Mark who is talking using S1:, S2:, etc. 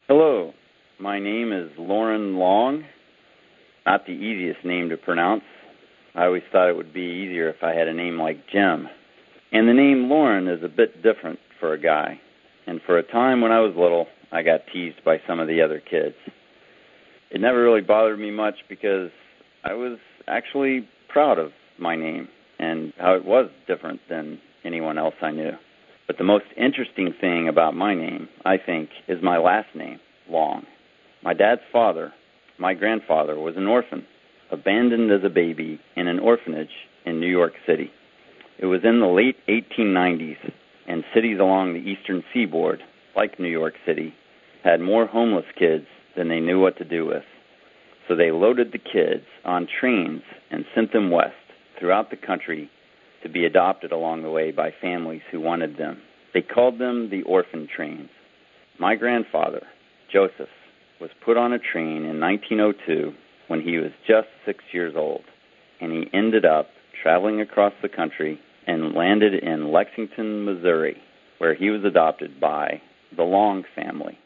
S1: Hello, my name is Lauren Long. Not the easiest name to pronounce. I always thought it would be easier if I had a name like Jim. And the name Lauren is a bit different for a guy. And for a time when I was little, I got teased by some of the other kids. It never really bothered me much because I was actually proud of my name and how it was different than anyone else I knew. But the most interesting thing about my name, I think, is my last name, Long. My dad's father, my grandfather, was an orphan, abandoned as a baby in an orphanage in New York City. It was in the late 1890s, and cities along the eastern seaboard, like New York City, had more homeless kids than they knew what to do with. So they loaded the kids on trains and sent them west throughout the country to be adopted along the way by families who wanted them. They called them the orphan trains. My grandfather, Joseph, was put on a train in 1902 when he was just 6 years old, and he ended up traveling across the country and landed in Lexington, Missouri, where he was adopted by the Long family.